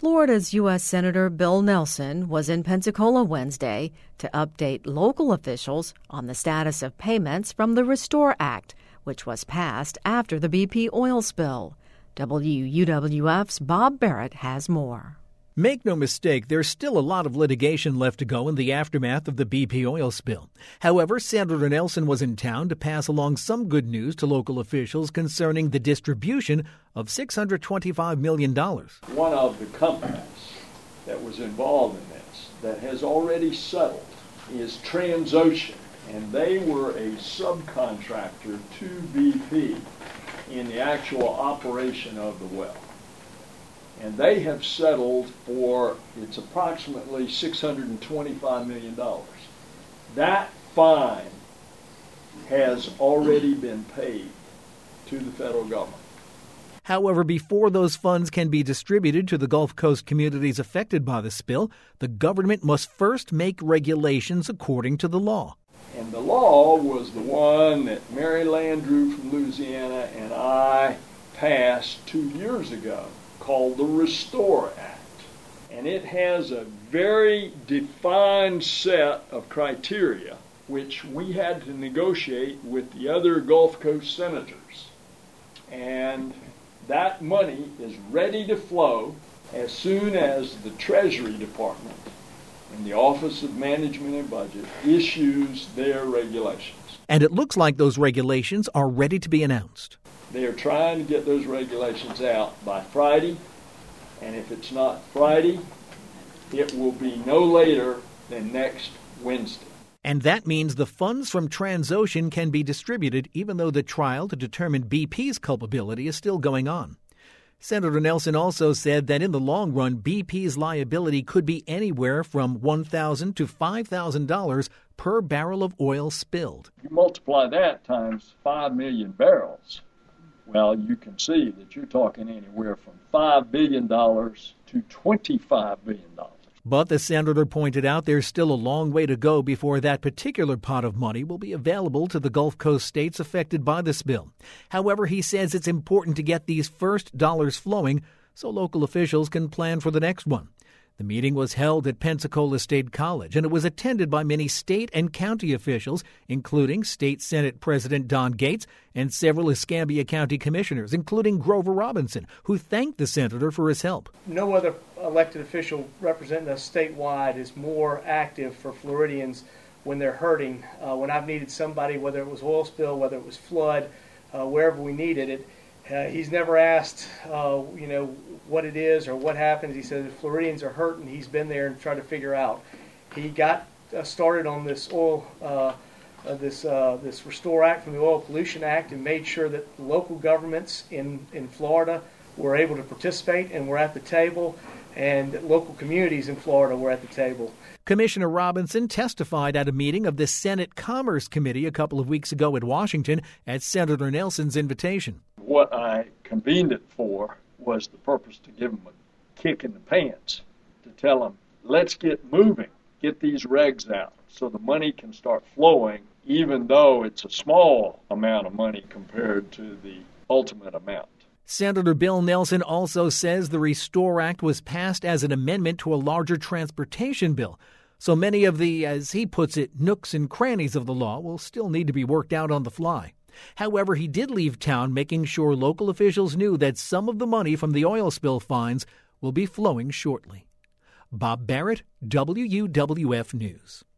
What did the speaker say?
Florida's U.S. Senator Bill Nelson was in Pensacola Wednesday to update local officials on the status of payments from the Restore Act, which was passed after the BP oil spill. WUWF's Bob Barrett has more. Make no mistake, there's still a lot of litigation left to go in the aftermath of the BP oil spill. However, Senator Nelson was in town to pass along some good news to local officials concerning the distribution of $625 million. One of the companies that was involved in this that has already settled is Transocean, and they were a subcontractor to BP in the actual operation of the well. And they have settled for, it's approximately $625 million. That fine has already been paid to the federal government. However, before those funds can be distributed to the Gulf Coast communities affected by the spill, the government must first make regulations according to the law. And the law was the one that Mary Landrieu from Louisiana and I passed 2 years ago, called the Restore Act. And it has a very defined set of criteria which we had to negotiate with the other Gulf Coast senators. And that money is ready to flow as soon as the Treasury Department and the Office of Management and Budget issues their regulations. And it looks like those regulations are ready to be announced. They are trying to get those regulations out by Friday, and if it's not Friday, it will be no later than next Wednesday. And that means the funds from Transocean can be distributed even though the trial to determine BP's culpability is still going on. Senator Nelson also said that in the long run, BP's liability could be anywhere from $1,000 to $5,000 per barrel of oil spilled. You multiply that times 5 million barrels. Well, you can see that you're talking anywhere from $5 billion to $25 billion. But the senator pointed out there's still a long way to go before that particular pot of money will be available to the Gulf Coast states affected by the spill. However, he says it's important to get these first dollars flowing so local officials can plan for the next one. The meeting was held at Pensacola State College, and it was attended by many state and county officials, including State Senate President Don Gates and several Escambia County commissioners, including Grover Robinson, who thanked the senator for his help. No other elected official representing us statewide is more active for Floridians when they're hurting. When I've needed somebody, whether it was oil spill, whether it was flood, wherever we needed it, he's never asked, what it is or what happens. He said if Floridians are hurting, he's been there and tried to figure out. He got started on this oil, this Restore Act from the Oil Pollution Act, and made sure that local governments in Florida were able to participate and were at the table, and local communities in Florida were at the table. Commissioner Robinson testified at a meeting of the Senate Commerce Committee a couple of weeks ago in Washington at Senator Nelson's invitation. What I convened it for was the purpose to give them a kick in the pants, to tell them, let's get moving, get these regs out so the money can start flowing, even though it's a small amount of money compared to the ultimate amount. Senator Bill Nelson also says the Restore Act was passed as an amendment to a larger transportation bill. So many of the, as he puts it, nooks and crannies of the law will still need to be worked out on the fly. However, he did leave town making sure local officials knew that some of the money from the oil spill fines will be flowing shortly. Bob Barrett, WUWF News.